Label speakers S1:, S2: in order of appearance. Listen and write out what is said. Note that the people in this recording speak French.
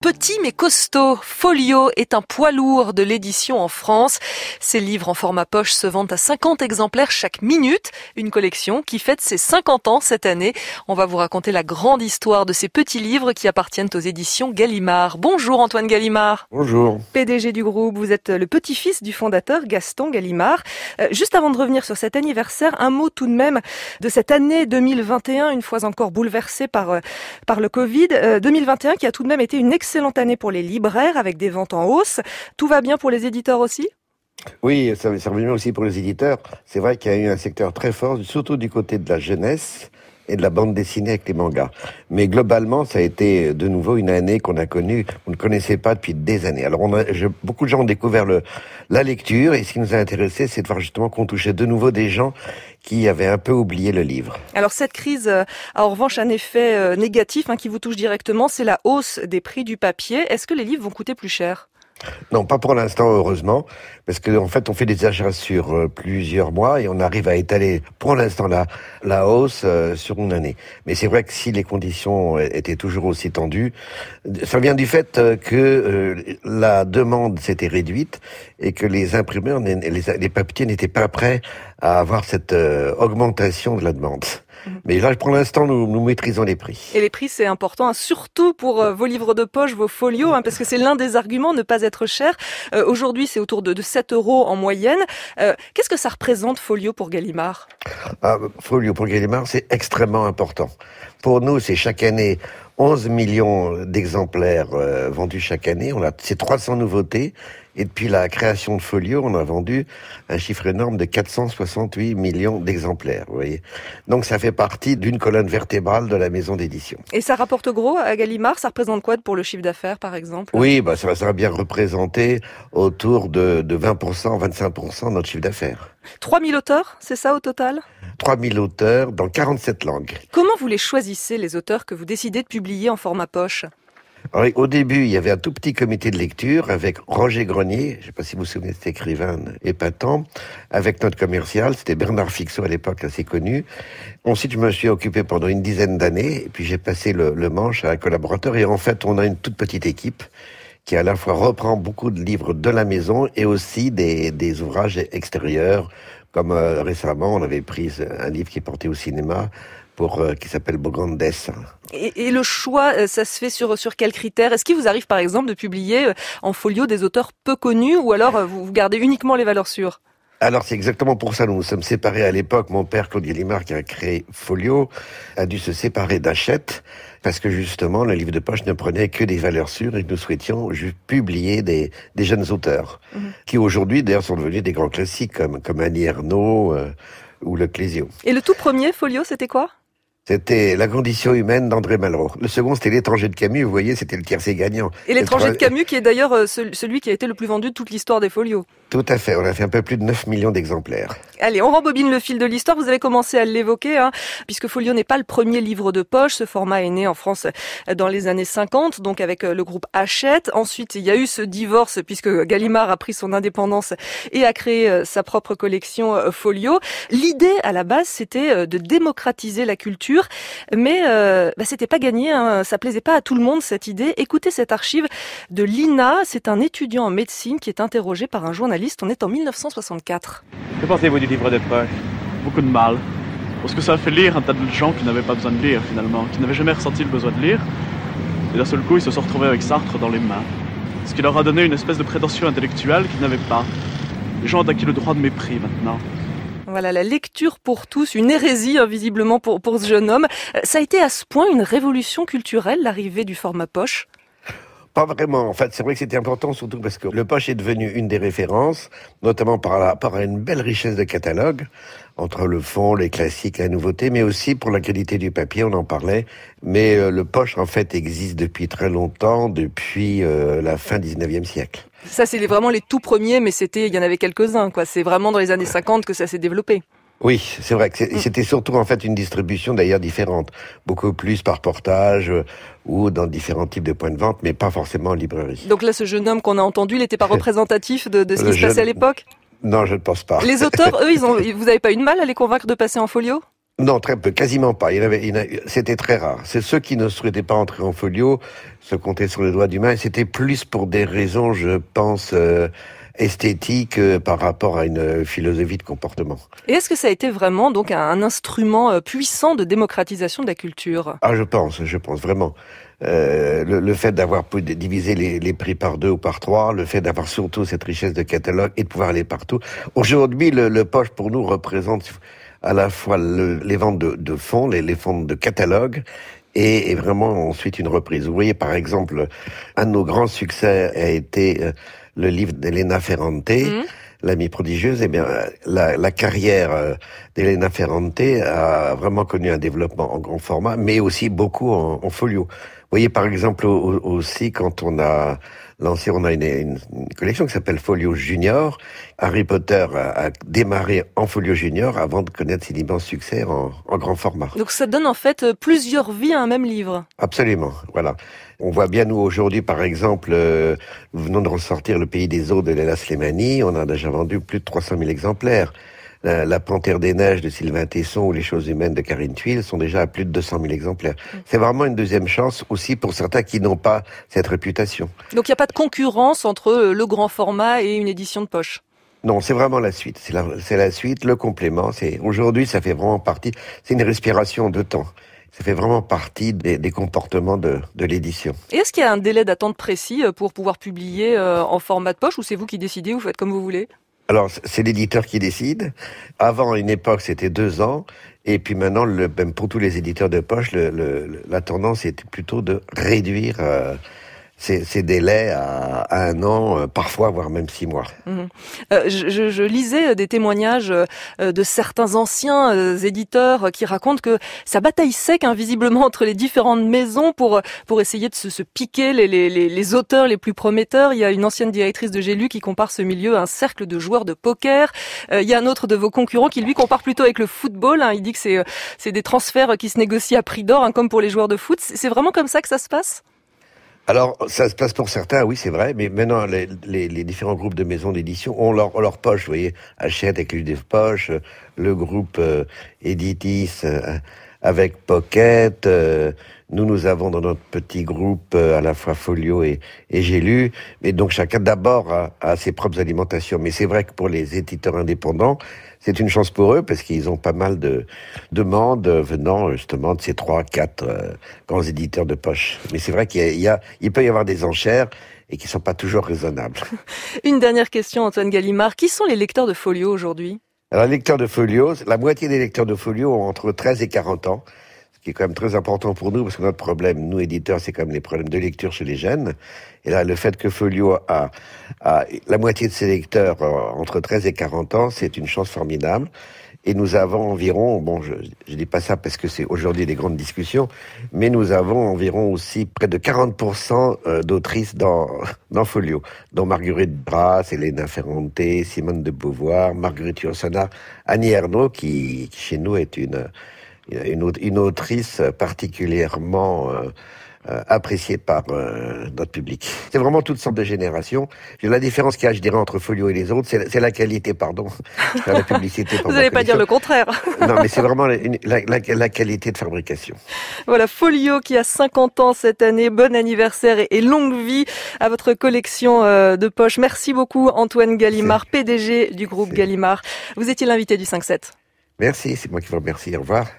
S1: Petit mais costaud, Folio est un poids lourd de l'édition en France. Ces livres en format poche se vendent à 50 exemplaires chaque minute. Une collection qui fête ses 50 ans cette année. On va vous raconter la grande histoire de ces petits livres qui appartiennent aux éditions Gallimard. Bonjour Antoine Gallimard.
S2: Bonjour.
S1: PDG du groupe, vous êtes le petit-fils du fondateur Gaston Gallimard. Juste avant de revenir sur cet anniversaire, un mot tout de même de cette année 2021, une fois encore bouleversée par le Covid. 2021 qui a tout de même été une excellente année pour les libraires avec des ventes en hausse. Tout va bien pour les éditeurs aussi ?
S2: Oui, ça va bien aussi pour les éditeurs. C'est vrai qu'il y a eu un secteur très fort, surtout du côté de la jeunesse et de la bande dessinée avec les mangas. Mais globalement, ça a été de nouveau une année qu'on a connue, on ne connaissait pas depuis des années. Alors beaucoup de gens ont découvert la lecture, et ce qui nous a intéressé, c'est de voir justement qu'on touchait de nouveau des gens qui avaient un peu oublié le livre.
S1: Alors cette crise a en revanche un effet négatif qui vous touche directement, c'est la hausse des prix du papier. Est-ce que les livres vont coûter plus cher ?
S2: Non, pas pour l'instant, heureusement, parce que en fait, on fait des achats sur plusieurs mois et on arrive à étaler, pour l'instant, la hausse sur une année. Mais c'est vrai que si les conditions étaient toujours aussi tendues, ça vient du fait que la demande s'était réduite et que les imprimeurs, les papiers n'étaient pas prêts à avoir cette augmentation de la demande. Mais là, pour l'instant, nous maîtrisons les prix.
S1: Et les prix, c'est important, surtout pour vos livres de poche, vos folios, parce que c'est l'un des arguments, ne pas être cher. Aujourd'hui, c'est autour de 7 € en moyenne. Qu'est-ce que ça représente, Folio, pour Gallimard ?
S2: Folio, pour Gallimard, c'est extrêmement important. Pour nous, c'est chaque année 11 millions d'exemplaires vendus chaque année. C'est 300 nouveautés. Et depuis la création de Folio, on a vendu un chiffre énorme de 468 millions d'exemplaires, vous voyez. Donc ça fait partie d'une colonne vertébrale de la maison d'édition.
S1: Et ça rapporte gros à Gallimard ? Ça représente quoi pour le chiffre d'affaires, par exemple ?
S2: Oui, ça va bien représenter autour de 20%, 25% de notre chiffre d'affaires.
S1: 3000 auteurs, c'est ça au total ?
S2: 3000 auteurs dans 47 langues.
S1: Comment vous les choisissez, les auteurs que vous décidez de publier en format poche ?
S2: Alors, au début, il y avait un tout petit comité de lecture avec Roger Grenier, je ne sais pas si vous vous souvenez de cet écrivain épatant, avec notre commercial, c'était Bernard Fixot à l'époque, assez connu. Ensuite, je me suis occupé pendant une dizaine d'années, et puis j'ai passé le manche à un collaborateur, et en fait, on a une toute petite équipe qui à la fois reprend beaucoup de livres de la maison et aussi des ouvrages extérieurs, comme récemment, on avait pris un livre qui est porté au cinéma, qui s'appelle Bogandes.
S1: Et le choix, ça se fait sur quels critères ? Est-ce qu'il vous arrive par exemple de publier en folio des auteurs peu connus ou alors vous gardez uniquement les valeurs sûres ?
S2: Alors c'est exactement pour ça, nous nous sommes séparés à l'époque. Mon père, Claude Gallimard, qui a créé Folio, a dû se séparer d'Hachette, parce que justement le livre de poche ne prenait que des valeurs sûres et que nous souhaitions publier des jeunes auteurs, qui aujourd'hui d'ailleurs sont devenus des grands classiques comme Annie Ernaux ou Le Clésio.
S1: Et le tout premier folio, c'était quoi ?
S2: C'était La condition humaine d'André Malraux. Le second, c'était L'étranger de Camus. Vous voyez, c'était le tiercé gagnant.
S1: Et L'étranger de Camus, qui est d'ailleurs celui qui a été le plus vendu de toute l'histoire des folios.
S2: Tout à fait. On a fait un peu plus de 9 millions d'exemplaires.
S1: Allez, on rembobine le fil de l'histoire. Vous avez commencé à l'évoquer, puisque Folio n'est pas le premier livre de poche. Ce format est né en France dans les années 50, donc avec le groupe Hachette. Ensuite, il y a eu ce divorce, puisque Gallimard a pris son indépendance et a créé sa propre collection Folio. L'idée, à la base, c'était de démocratiser la culture, mais c'était pas gagné. Ça plaisait pas à tout le monde, cette idée. Écoutez cette archive de Lina. C'est un étudiant en médecine qui est interrogé par un journaliste. On est en 1964.
S3: Que pensez-vous du livre de poche ? Beaucoup de mal. Parce que ça fait lire un tas de gens qui n'avaient pas besoin de lire finalement, qui n'avaient jamais ressenti le besoin de lire. Et d'un seul coup, ils se sont retrouvés avec Sartre dans les mains. Ce qui leur a donné une espèce de prétention intellectuelle qu'ils n'avaient pas. Les gens ont acquis le droit de mépris maintenant.
S1: Voilà, la lecture pour tous, une hérésie visiblement pour ce jeune homme. Ça a été à ce point une révolution culturelle, l'arrivée du format poche ?
S2: Pas vraiment. En fait, c'est vrai que c'était important, surtout parce que le poche est devenu une des références, notamment par une belle richesse de catalogue, entre le fond, les classiques, la nouveauté, mais aussi pour la qualité du papier, on en parlait. Mais le poche, en fait, existe depuis très longtemps, depuis la fin du 19e siècle.
S1: Ça, c'est vraiment les tout premiers, mais il y en avait quelques-uns, quoi. C'est vraiment dans les années 50 que ça s'est développé.
S2: Oui, c'est vrai que c'était surtout en fait une distribution d'ailleurs différente, beaucoup plus par portage ou dans différents types de points de vente, mais pas forcément en librairie.
S1: Donc là, ce jeune homme qu'on a entendu, il n'était pas représentatif de ce qui se passait à l'époque ?
S2: Non, je ne pense pas.
S1: Les auteurs, eux, vous n'avez pas eu de mal à les convaincre de passer en folio ?
S2: Non, très peu, quasiment pas. C'était très rare. C'est ceux qui ne souhaitaient pas entrer en folio, se comptaient sur les doigts d'une main. C'était plus pour des raisons, je pense, esthétiques par rapport à une philosophie de comportement.
S1: Et est-ce que ça a été vraiment donc un instrument puissant de démocratisation de la culture ?
S2: Ah, je pense vraiment. Le fait d'avoir pu diviser les prix par 2 ou par 3, le fait d'avoir surtout cette richesse de catalogue et de pouvoir aller partout. Aujourd'hui, le poche pour nous représente à la fois les ventes de fonds, les ventes de catalogue, et vraiment ensuite une reprise. Vous voyez, par exemple, un de nos grands succès a été le livre d'Elena Ferrante, L'amie prodigieuse. Eh bien, la carrière d'Elena Ferrante a vraiment connu un développement en grand format, mais aussi beaucoup en folio. Vous voyez, par exemple, aussi, quand on a lancé, on a une collection qui s'appelle Folio Junior. Harry Potter a démarré en Folio Junior avant de connaître ses immenses succès en grand format.
S1: Donc ça donne en fait plusieurs vies à un même livre.
S2: Absolument, voilà. On voit bien, nous, aujourd'hui, par exemple, nous venons de ressortir Le Pays des Eaux de Leila Slimani. On a déjà vendu plus de 300 000 exemplaires. La Panthère des Neiges de Sylvain Tesson ou Les Choses humaines de Karine Thuil sont déjà à plus de 200 000 exemplaires. C'est vraiment une deuxième chance aussi pour certains qui n'ont pas cette réputation.
S1: Donc il n'y a pas de concurrence entre le grand format et une édition de poche.
S2: Non, c'est vraiment la suite. C'est la suite, le complément. Aujourd'hui, ça fait vraiment partie. C'est une respiration de temps. Ça fait vraiment partie des comportements de l'édition.
S1: Et est-ce qu'il y a un délai d'attente précis pour pouvoir publier en format de poche, ou c'est vous qui décidez, vous faites comme vous voulez ?
S2: Alors, c'est l'éditeur qui décide. Avant, à une époque, c'était 2 ans. Et puis maintenant, même pour tous les éditeurs de poche, la tendance était plutôt de réduire ces délais à 1 an, parfois, voire même 6 mois.
S1: Je lisais des témoignages de certains anciens éditeurs qui racontent que ça bataille sec, visiblement, entre les différentes maisons pour essayer de se piquer les auteurs les plus prometteurs. Il y a une ancienne directrice de J'ai lu qui compare ce milieu à un cercle de joueurs de poker. Il y a un autre de vos concurrents qui, lui, compare plutôt avec le football. Il dit que c'est des transferts qui se négocient à prix d'or, comme pour les joueurs de foot. C'est vraiment comme ça que ça se passe ?
S2: Alors, ça se passe pour certains, oui, c'est vrai, mais maintenant, les différents groupes de maisons d'édition ont leur poche, vous voyez, Hachette avec l'UDF Poche, le groupe Editis avec Pocket, nous avons dans notre petit groupe à la fois Folio et J'ai lu, mais donc chacun d'abord a ses propres alimentations. Mais c'est vrai que pour les éditeurs indépendants, c'est une chance pour eux parce qu'ils ont pas mal de demandes venant justement de ces 3-4 grands éditeurs de poche. Mais c'est vrai qu'il peut y avoir des enchères et qui sont pas toujours raisonnables.
S1: Une dernière question, Antoine Gallimard. Qui sont les lecteurs de Folio aujourd'hui ?
S2: Alors, les lecteurs de Folio, la moitié des lecteurs de Folio ont entre 13 et 40 ans. Ce qui est quand même très important pour nous, parce que notre problème, nous éditeurs, c'est quand même les problèmes de lecture chez les jeunes. Et là, le fait que Folio a la moitié de ses lecteurs entre 13 et 40 ans, c'est une chance formidable. Et nous avons environ, je dis pas ça parce que c'est aujourd'hui des grandes discussions, mais nous avons environ aussi près de 40% d'autrices dans Folio, dont Marguerite Duras, Elena Ferrante, Simone de Beauvoir, Marguerite Yourcenar, Annie Ernaux, qui chez nous est une autrice particulièrement appréciée par notre public. C'est vraiment toutes sortes de générations. La différence qu'il y a, je dirais, entre Folio et les autres, c'est la qualité, pardon. Je fais la publicité.
S1: Vous n'allez pas dire le contraire.
S2: Non, mais c'est vraiment la qualité de fabrication.
S1: Voilà, Folio qui a 50 ans cette année. Bon anniversaire et longue vie à votre collection de poches. Merci beaucoup, Antoine Gallimard, PDG du groupe Gallimard. Vous étiez l'invité du 5-7.
S2: Merci, c'est moi qui vous remercie. Au revoir.